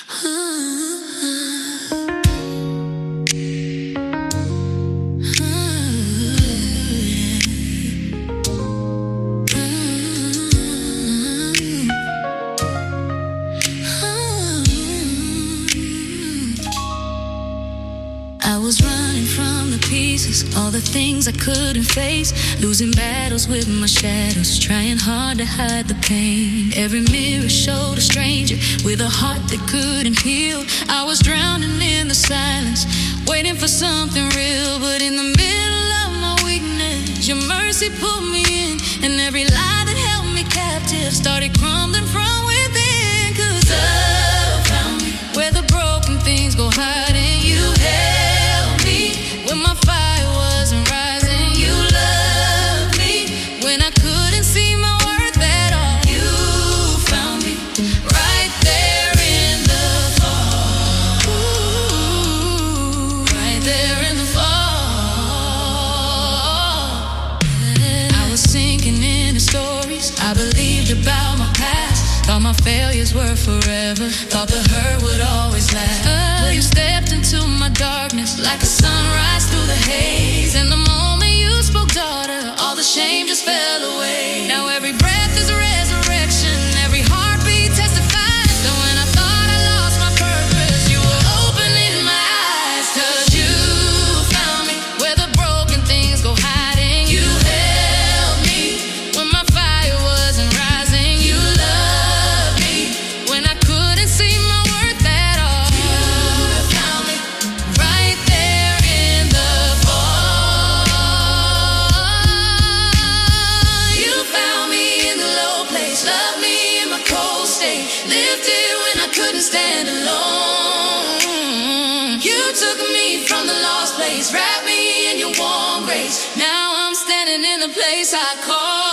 I was running from the pieces, all the things I couldn't face, losing battles with my shadows, trying hard to hide the pain. Every mirror showed a stranger with a heart that couldn't heal. I was drowning in the silence, waiting for something real. But in the middle of my weakness, your mercy pulled me in, and every lie that held me captive started crumbling from within. 'Cause love found me where the broken things go hiding. You held me when my fire wasn't rising. You loved me when I couldn't see my worth at all. You found me right there in the fall. Ooh, right there in the fall. I was sinking into stories I believed about my past. Thought my failures were forever, thought the hurt would always last. Oh, you stepped into my darkness like a sunrise through the haze. And the moment you spoke, daughter, all the shame just fell away. Now every breath is a resurrection, every heartbeat testifies that when I thought I lost my purpose, you were opening my eyes. 'Cause you found me where the broken things go hiding. You held me when my fire wasn't rising. You loved me when I couldn't see my worth at all. You found me right there in the fall. You found me in the low place, loved me in my cold state, lifted when I couldn't stand alone. You took me from the lost place, wrapped me in your warm grace. Now I'm standing in the place I call